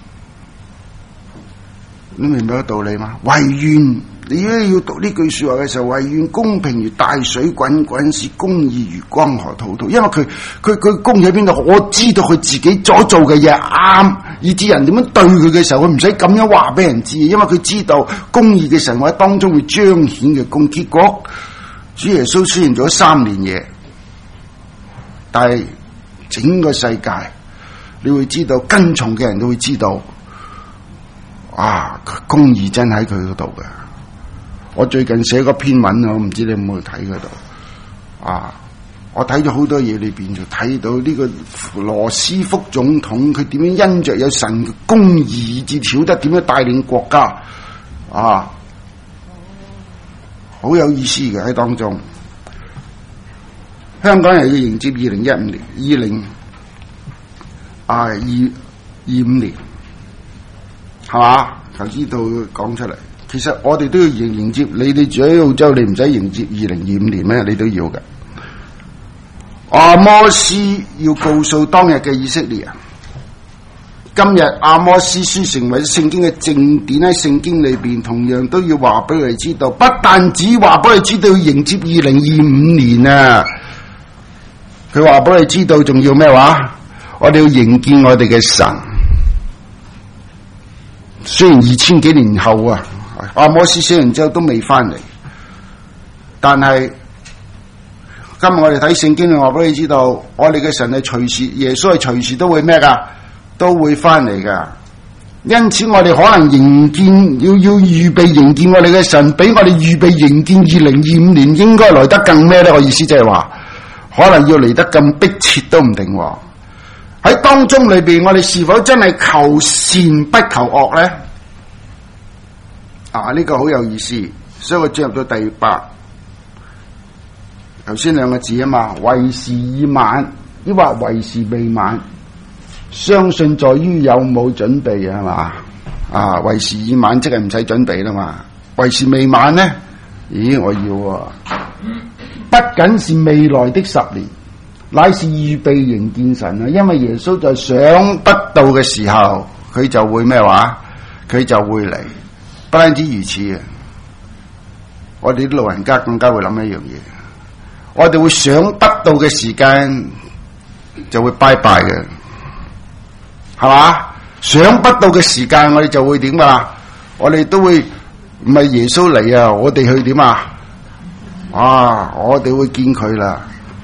你明白個道理嗎？唯願你要讀呢句說話嘅時候，唯願公平如大水滾滾，使公義如江河滔滔。因為佢公義喺邊度？我知道佢自己所做嘅嘢啱，以至人點樣對佢嘅時候，佢唔使咁樣話俾人知。因為佢知道公義嘅神喺當中會彰顯嘅公。結果主耶穌雖然做咗3年嘢，但係整個世界你會知道，跟從嘅人都會知道。公義真喺佢嗰度嘅。我最近寫個篇文，我唔知你有冇去睇嗰度。 我睇咗好多嘢裏邊，就睇到呢個羅斯福總統佢點樣因着有神嘅公義，至曉得點樣帶領國家啊，好有意思嘅喺當中。香港人要迎接2015年、2025年，係嘛？頭先到講出嚟，其實我哋都要迎接。你哋住喺澳洲，你唔使迎接2025年咩？你都要嘅。阿摩斯要告訴當日嘅以色列人，今日阿摩斯書成為聖經嘅正典，喺聖經裏邊同樣都要話俾佢哋知道，不但只話俾佢哋知道要迎接2025年啊，佢話俾佢哋知道仲要咩話？我哋要迎見我哋嘅神。雖然2000幾年後啊，阿摩斯寫完之後都未翻嚟，但係今日我哋睇聖經，話俾你知道，我哋嘅神係隨時，耶穌係隨時都會咩噶，都會翻嚟噶。因此我哋可能迎見，要預備迎見我哋嘅神，比我哋預備迎見2025年應該來得更咩咧？我意思即係話，可能要嚟得更迫切都唔定。喺當中裏邊，我哋是否真係求善不求惡咧？呢個好有意思，所以我進入到第8。頭先兩個字啊嘛，為時已晚，抑或為時未晚？相信在於有冇準備啊嘛？為時已晚即係唔使準備啦嘛。為時未晚呢？咦，我要不僅是未來的10年，乃是預備迎見神啊！因為耶穌在想不到嘅時候，佢就會咩話？佢就會嚟。不單止如此啊！我哋啲老人家更加會諗一樣嘢。我哋會想得到嘅時間就會拜拜嘅，係嘛？想不到嘅時間我哋就會點啊？我哋都會唔係耶穌嚟啊！我哋去點啊？我哋會見佢啦。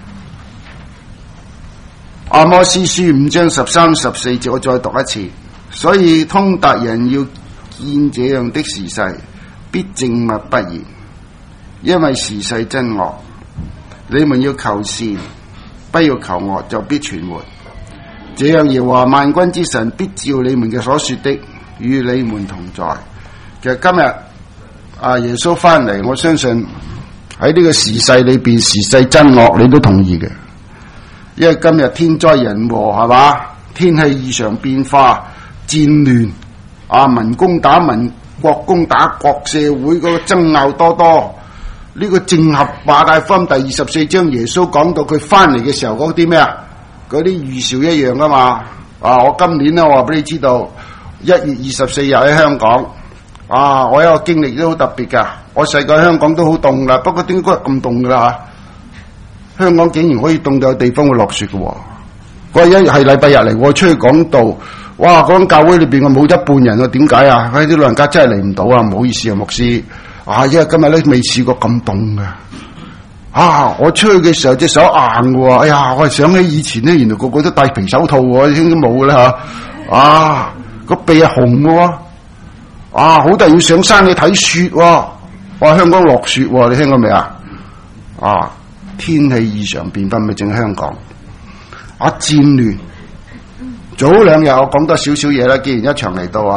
阿摩司書5章13、14節，我再讀一次。所以通達人要見這樣的時勢，必靜默不言，因為時勢真惡。你們要求善，不要求惡，就必存活。這樣耶和華萬軍之神必照你們嘅所說的與你們同在。其實今日耶穌翻嚟，我相信喺呢個時勢裏邊，時勢真惡，你都同意嘅。因為今日天災人禍，係嘛？天氣異常變化，戰亂，民攻打民，國攻打國，社會嗰個爭拗多多。呢個正合馬太福音第24章耶穌講到佢翻嚟嘅時候嗰啲咩啊？嗰啲預兆一樣噶嘛？我今年咧，我話俾你知道，1月24日喺香港，我有個經歷都好特別噶。我細個香港都好凍噶，不過點解咁凍噶啦？香港竟然可以凍到有地方會落雪嘅喎。嗰日係禮拜日嚟，我出去講道，哇！嗰間教會裏邊我冇一半人啊，點解啊？啲老人家真係嚟唔到啊！唔好意思啊，牧師。因為今日咧未試過咁凍嘅。我出去嘅時候隻手硬嘅。哎呀，我係想起以前咧，原來個個都戴皮手套喎，已經都冇啦吓。個鼻係紅嘅。好多人要上山去睇雪。香港落雪，你聽過未啊？天氣異常變化，咪淨係香港。戰亂。早2日我講多少少嘢啦，既然一場嚟到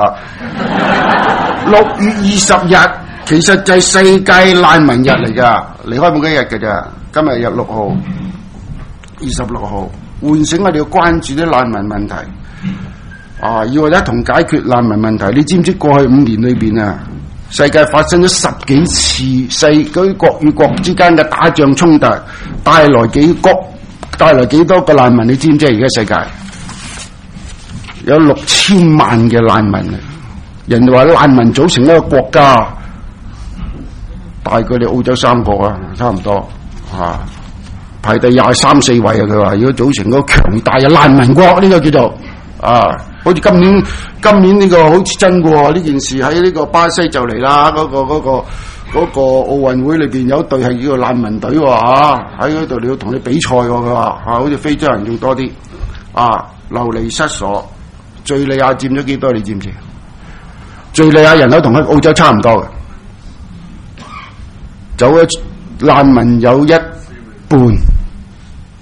6月20日。其實就係世界難民日嚟噶，離開冇幾日嘅咋。今日日6號、26號，喚醒我哋要關注啲難民問題。要我哋一同解決難民問題。你知唔知過去5年裏邊啊，世界發生咗10幾次嗰啲國與國之間嘅打仗衝突，帶來幾多個難民？你知唔知？而家世界有6000萬嘅難民。人哋話難民組成一個國家。大概你澳洲3個啊，差唔多排第23、24位啊。佢話如果組成嗰個強大嘅難民國，呢個叫做好似今年呢個好似真嘅喎。呢件事喺呢個巴西就嚟啦，嗰個奧運會裏邊有一隊係叫做難民隊喎。喺嗰度你要同你比賽喎。佢話好似非洲人仲多啲流離失所。敘利亞佔咗幾多？你知唔知？敘利亞人口同喺澳洲差唔多嘅。走咗難民有1半，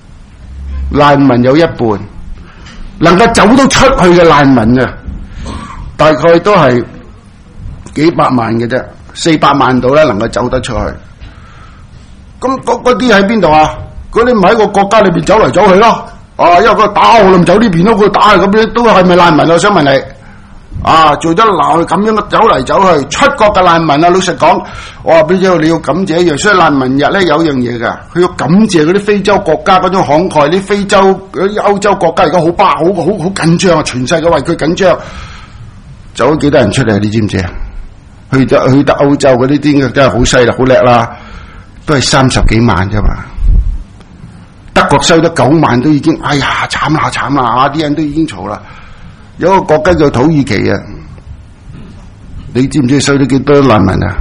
難民有一半，能夠走到出去嘅難民啊，大概都係幾百萬嘅啫，400萬度咧能夠走得出去。咁嗰啲喺邊度啊？嗰啲唔喺個國家裏邊走嚟走去咯。因為個打我唔走呢邊咯，佢打咁樣都係咪難民啊？我想問你，做得咁樣走嚟走去，出國嘅難民啊！老實講，我話俾你知，你要感謝一樣，所以難民日咧有樣嘢噶，佢要感謝嗰啲非洲國家嗰種慷慨，啲非洲嗰啲歐洲國家而家好緊張啊！全世界為佢緊張，走咗幾多人出嚟？你知唔知啊？去得歐洲嗰啲啲真係好犀利，好叻啦，都係30幾萬啫嘛。德國收咗9萬都已經，哎呀慘啦，啲人都已經嘈啦。有一個國家叫土耳其啊，你知唔知收咗幾多難民啊？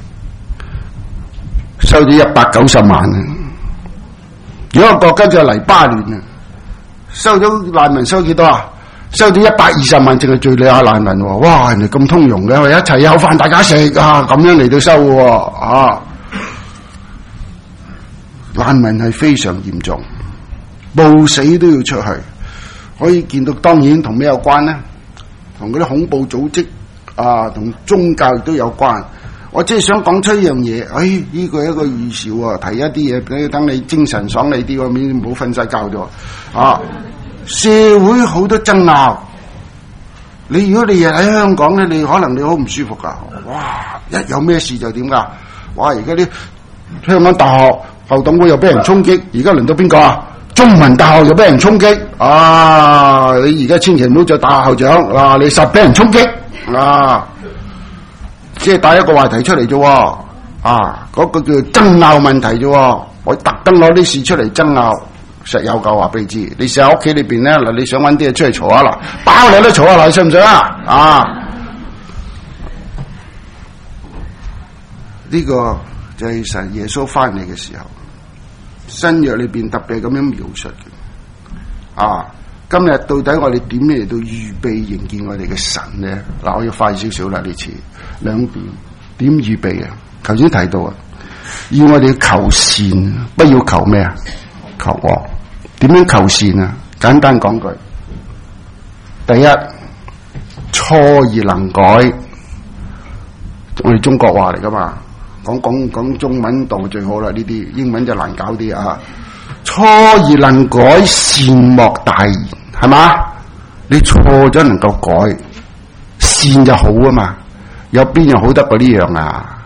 收咗190萬啊！有一個國家叫黎巴嫩啊，收咗難民收幾多啊？收咗120萬，淨係敘利亞難民喎。哇，人哋咁通融嘅，我哋一齊有飯大家食啊，咁樣嚟到收喎。難民係非常嚴重，冒死都要出去。可以見到，當然同咩有關呢？同嗰啲恐怖組織同宗教亦都有關。我即係想講出一樣嘢，呢個係一個預兆啊，提一啲嘢，等你精神爽利啲，唔好瞓晒覺咗。社會好多爭拗，如果你日喺香港咧，你可能你好唔舒服噶。哇！一有咩事就點噶？哇！而家啲香港大學校董會又俾人衝擊，而家輪到邊個啊？中文大學又俾人衝擊，你而家千祈唔好做大學校長，你實俾人衝擊，即係帶一個話題出嚟啫，嗰個叫爭拗問題啫，我特登攞啲事出嚟爭拗，實有夠話俾你知。你成日屋企裏邊咧，嗱，你想搵啲嘢出嚟嘈下啦，包你都嘈下啦，你信唔信啊？呢個就係神耶穌翻嚟嘅時候。新約裏邊特別咁樣描述嘅，今日到底我哋點樣嚟到預備迎見我哋嘅神咧？嗱，我要快少少啦，呢次2點預備啊？頭先提到要我哋求善，不要求咩啊？求惡。點樣求善啊？簡單講句，第一，錯而能改，我哋中國話嚟噶嘛。講中文度最好啦，呢啲英文就難搞啲啊！錯而能改，善莫大焉，係嘛？你錯咗能夠改，善就好啊嘛！有邊樣好得過呢樣啊？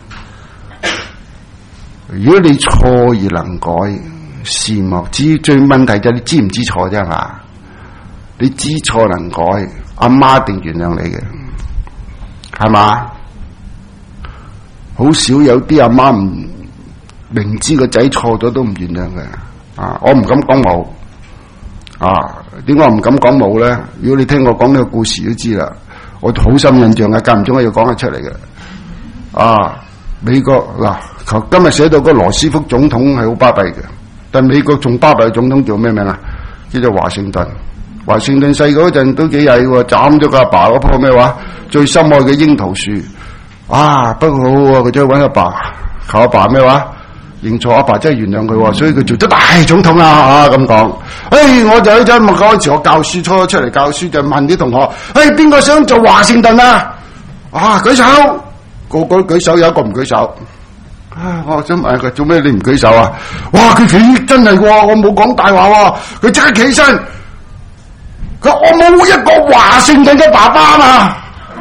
如果你錯而能改，善莫，至於最問題就係你知唔知錯啫嘛？你知錯能改，阿媽一定原諒你嘅，係嘛？好少有啲阿媽唔明知個仔錯咗都唔原諒嘅，我唔敢講冇，點解我唔敢講冇咧？如果你聽我講呢個故事都知啦，我好深印象嘅，間唔中我要講得出嚟嘅。美國嗱，今日寫到個羅斯福總統係好巴閉嘅，但美國仲巴閉嘅總統叫咩名啊？叫做華盛頓。華盛頓細個嗰陣都幾曳喎，斬咗個阿爸嗰棵咩話最心愛嘅櫻桃樹。不過好好佢走去搵阿爸，求阿爸咩話認錯，阿爸真係原諒佢，所以佢做咗大總統啦咁講。我就喺陣嗰陣時我教書出嚟教書就問啲同學，邊個想做華盛頓啊？舉手，個個舉手，有一個唔舉手。我想問佢做咩你唔舉手啊？哇！佢企真係喎，我冇講大話喎，佢即刻企起身。佢話我冇一個華盛頓嘅爸爸嘛。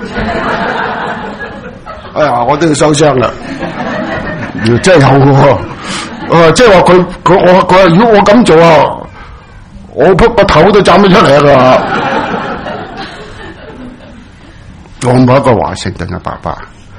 我都要收聲啦！真係有嘅，即係話佢話如果我咁做我撲個頭都斬咗出嚟啊！我冇一個華盛頓嘅爸爸，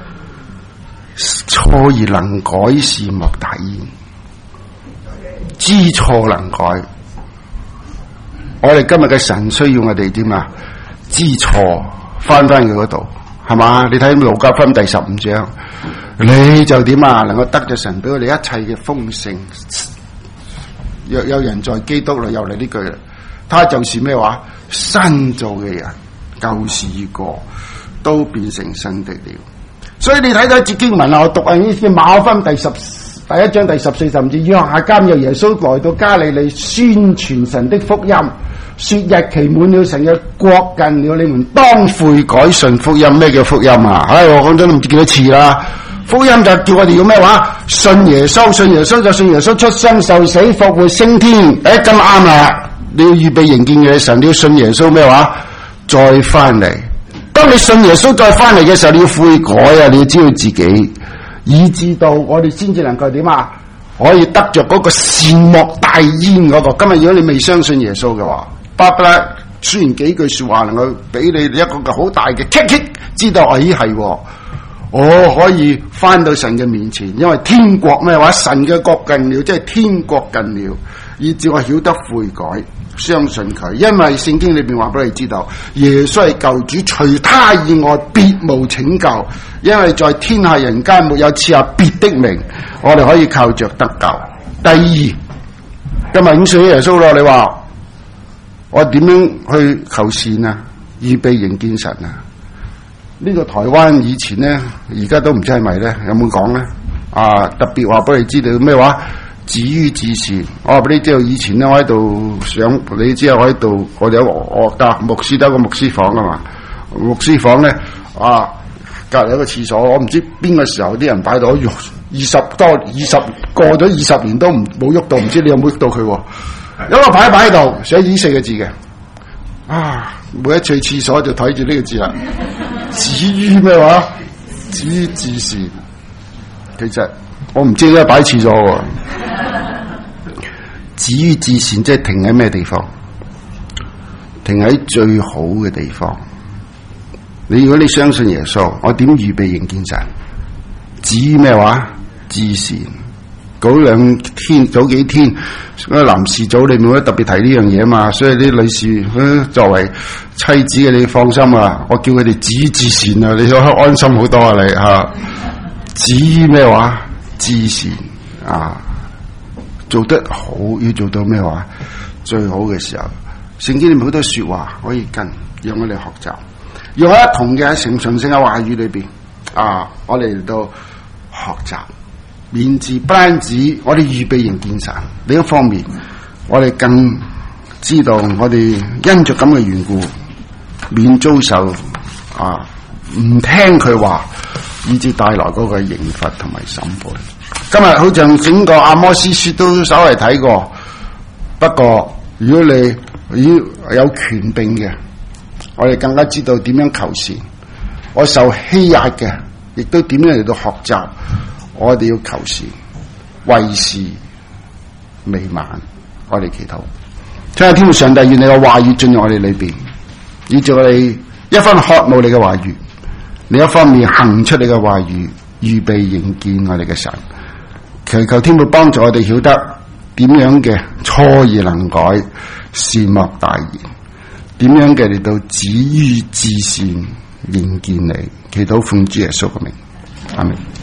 錯而能改，善莫大焉。知錯能改，我哋今日嘅神需要我哋點啊？知錯，翻佢嗰度。係嘛？你睇路加福音第15章，你就點啊？能夠得着神俾我哋一切嘅豐盛。若有人在基督裏，又嚟呢句啦，他就是咩話？新造嘅人，舊事已過，都變成新的了。所以你睇到一節經文啊，我讀啊呢啲馬可福音第第一章第14、15節，約下監有耶穌來到加利利，宣傳神的福音，說日期滿了，神嘅國近了，你們當悔改信福音。咩叫福音啊？我講咗唔知幾多次啦。福音就叫我哋要咩話？信耶穌，信耶穌就信耶穌出生受死復活升天。咁啱啦！你要預備迎見嘅神，你要信耶穌咩話？再翻嚟。當你信耶穌再翻嚟嘅時候，你要悔改啊！你要知道自己，以至到我哋先至能夠點啊？可以得着嗰個善莫大焉嗰個。今日如果你未相信耶穌嘅話，巴不得雖然幾句說話能夠俾你一個好大嘅 kick， 知道係。我可以翻到神嘅面前，因為天國咩話？神嘅國近了，即係天國近了，以至我曉得悔改，相信佢。因為聖經裏邊話俾你知道，耶穌係救主，除他以外別無拯救。因為在天下人間沒有賜下別的名，我哋可以靠着得救。第二，今日已經信耶穌咯，你話我點樣去求善啊？預備迎見神啊？呢個台灣以前咧，而家都唔知係咪咧，有冇講咧？特別話俾你知道咩話？止於至善。我話俾你知道，以前咧我喺度想，你知我喺度，我哋我教牧師得個牧師房啊嘛。牧師房咧隔籬有個廁所，我唔知邊個時候啲人擺到20過咗20年都冇喐到，唔知你有冇喐到佢？有個牌擺喺度，寫住4個字嘅。每一次去廁所就睇住呢個字啦。止於咩話？止於至善。其實我唔知咧擺廁所喎。止於至善即係停喺咩地方？停喺最好嘅地方。如果你相信耶穌，我點預備迎見神？止於咩話？至善。早幾天男士組裏面我都特別提呢樣嘢啊嘛，所以啲女士作為妻子嘅，你放心啊，我叫佢哋止於至善啊，你可安心好多啊你吓。止於咩話？至善做得好，要做到咩話？最好嘅時候，聖經裏面好多說話可以跟，讓我哋學習，用一同嘅誠信性嘅話語裏邊我哋嚟到學習。免治不單止我哋預備迎見神，另一方面我哋更知道我哋因着咁嘅緣故，免遭受唔聽佢話，以致帶來嗰個刑罰同埋審判。今日好像整個阿摩司書都稍為睇過，不過如果你有權柄嘅，我哋更加知道點樣求善。我受欺壓嘅，亦都點樣嚟到學習。我哋要求善，為時未晚。我哋祈禱，親愛的天父上帝，願你嘅話語進入我哋裏邊，以致我哋一分渴慕你嘅話語，另一方面行出你嘅話語，預備迎見我哋嘅神。祈求天父幫助我哋曉得點樣嘅錯而能改，善莫大焉，點樣嘅嚟到止於至善，迎見你。祈禱奉主耶穌嘅名，阿們。